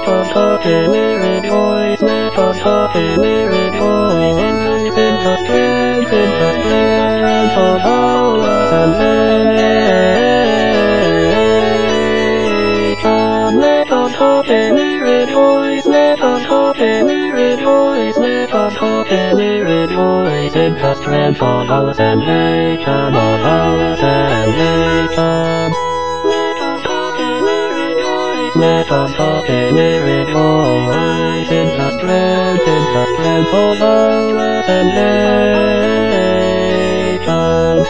let us happily rejoice, let us happily rejoice in the strength of our salvation. Let us happily rejoice, let us happily rejoice, let us happily rejoice in the strength of our salvation, of our salvation. Let us happily rejoice in the strength of our salvation.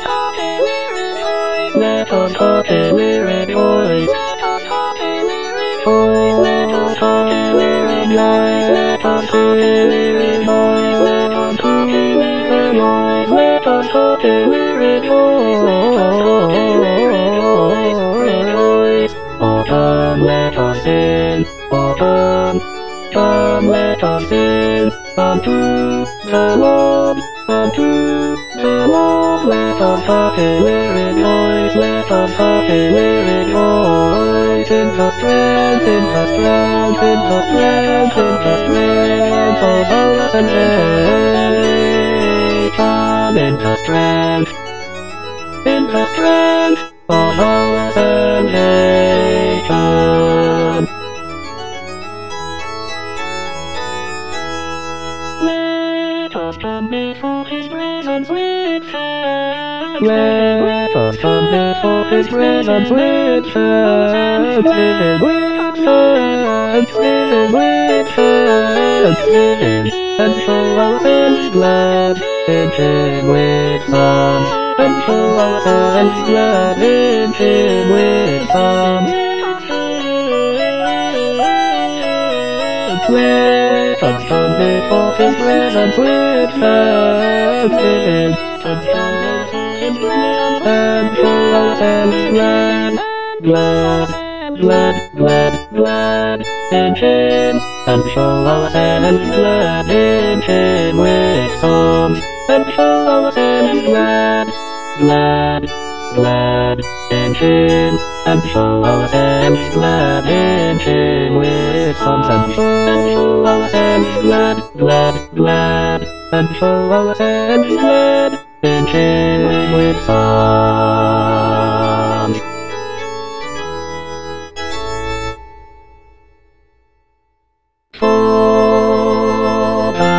Let us happily rejoice. Let us happily rejoice. Let us happily rejoice. Let us happily rejoice. Let us happily rejoice. Let us happily rejoice. Oh, come, let us sing. Oh, come, let us sing unto the Lord, unto the Lord. Let us happily rejoice, let us happily rejoice in the strength, in the strength, in the strength, in the strength of our salvation, in the strength, in the strength of our salvation. Let us come before His presence with thanksgiving. Let us come before His presence with thanksgiving, with thanksgiving, with thanksgiving, and show ourselves glad in Him with songs, and show ourselves glad in Him with songs. Let us come before His presence with thanksgiving, and show ourselves glad, glad, glad, glad, glad in Him, and show ourselves glad in Him with songs, and show ourselves glad, glad, glad in Him, and show ourselves glad in Him with songs, and show ourselves glad, glad, glad, and show ourselves glad in Him with songs. For the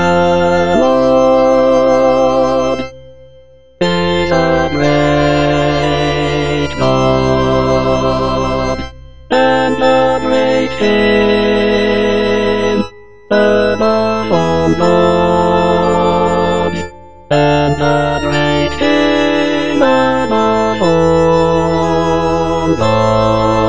Lord is a great God, and a great King above all gods, and a great King above all gods.